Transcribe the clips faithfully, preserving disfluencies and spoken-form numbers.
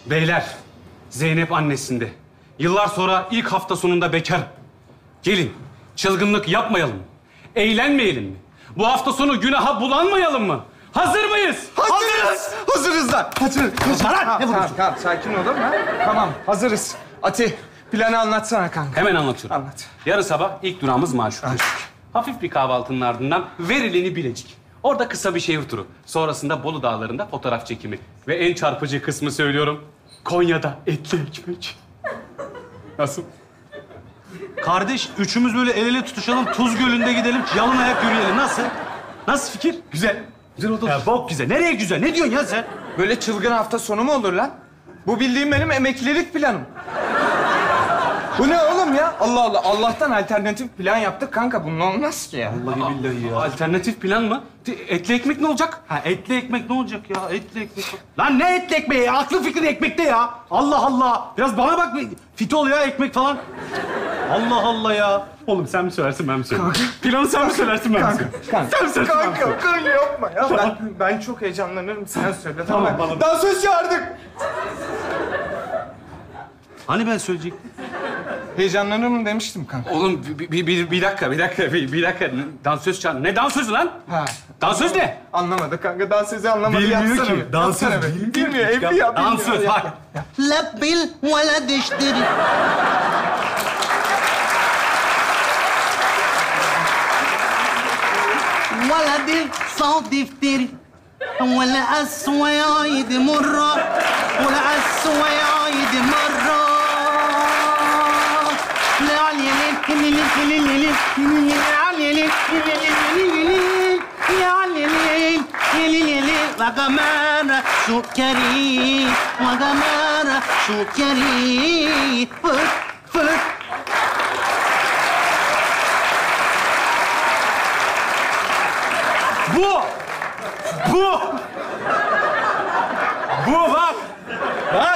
Beyler, Zeynep annesinde. Yıllar sonra ilk hafta sonunda bekar. Gelin, çılgınlık yapmayalım mı? Eğlenmeyelim mi? Bu hafta sonu günaha bulanmayalım mı? Hazır mıyız? Hazırız. Hazırız lan. Hazır. Hazır. Lan, Tamam, ne tamam, tamam. Sakin olun ha. Tamam, hazırız. Ati, planı anlatsana kanka. Hemen anlatıyorum. Anlat. Yarın sabah ilk durağımız Maşuka. Maşuka. Hafif bir kahvaltının ardından Verileni Bilecik. Orada kısa bir şehir turu. Sonrasında Bolu Dağları'nda fotoğraf çekimi. Ve en çarpıcı kısmı söylüyorum. Konya'da etli ekmek. Nasıl? Kardeş, üçümüz böyle el ele tutuşalım, Tuz Gölü'nde gidelim, yalın ayak yürüyelim. Nasıl? Nasıl fikir? Güzel. Güzel oldu. Ya bok güzel. Nereye güzel? Ne diyorsun ya sen? Böyle çılgın hafta sonu mu olur lan? Bu bildiğim benim emeklilik planım. Bu ne oğlum ya? Allah Allah. Allah'tan alternatif plan yaptık kanka. Bunun olmaz ki ya. Vallahi billahi ya. Alternatif plan mı? Etli ekmek ne olacak? Ha, etli ekmek ne olacak ya? Etli ekmek. Lan ne etli ekmeği ya? Aklı fikri ekmekte ya. Allah Allah. Biraz bana bak. Fit ol ya ekmek falan. Allah Allah ya. Oğlum sen mi söylersin ben mi söyleyeyim? Planı sen mi söylersin ben mi Kanka, söyleyeyim? kanka. Sen mi söylersin ben mi Kanka, söyleyeyim? kanka yapma ya. Ben, ben çok heyecanlanırım. Sen söyle. Tamam, Tamam. bana- Dansöz çağırdık. Hani ben söyleyecektim? Heyecanlanırım demiştim kanka. Oğlum bir, bir, bir, bir dakika, bir dakika, bir, bir dakika. Dansöz çağır. Ne dansözü lan? Ha. Dansöz ne? Anlamadı kanka. Dansözü anlamadı. Bilmiyor Yapsana ki. bir. Dansöz Yapsana bir. bilmiyor. Bilmiyor. Evli ya. bilmiyor. Dansöz, Yap, bak. yap, yap. لب الولد اشتري ولد صوت يفتري ولا قسوة يعيد مرة ولا قسوة يعيد مرة لا علي ليل ليل ليل ليل علي ليل ليل يا علي ليل ليل ليل وجمانة شو كريم وجمانة شو كريم فت فت Bu! Bu! Bu bak! Bak!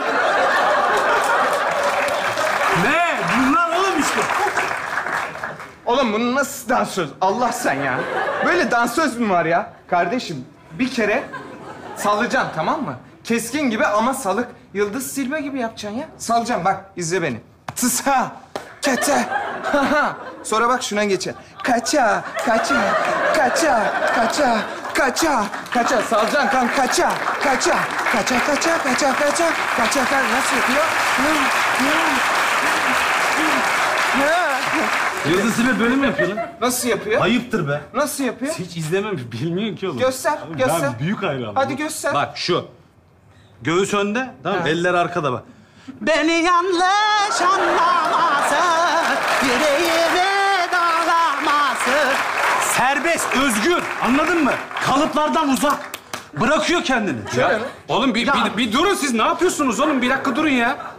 Ne? Bunlar oğlum işte. Oğlum bunun nasıl dansöz? Allah sen ya. Böyle dansöz mü var ya? Kardeşim bir kere sallayacaksın tamam mı? Keskin gibi ama salık. Yıldız Silbe gibi yapacaksın ya. Salacaksın bak izle beni. Tısa, kete, ha ha. Sonra bak şuna geçeceksin. Kaça, kaça, kaça, kaça, kaça, kaça. Salacaksın kan kaça, kaça, kaça, kaça, kaça, kaça, kaça, kaça. Nasıl yapıyor? Hı, hı, hı, hı. Yıldız Silbe böyle mi yapıyor lan? Nasıl yapıyor? Ayıptır be. Nasıl yapıyor? Hiç izlememiş, bilmiyor ki oğlum. Göster, Abi göster. Ben büyük hayranım. Hadi göster. Bak şu. Göğüs önde, tamam mı? Ha. Eller arkada bak. Beni yanlış anlamasın, yüreğimi dağlamasın. Serbest, özgür. Anladın mı? Kalıplardan uzak. Bırakıyor kendini. Şöyle mi? Oğlum bir, Ya- bir, bir durun siz. Ne yapıyorsunuz oğlum? Bir dakika durun ya.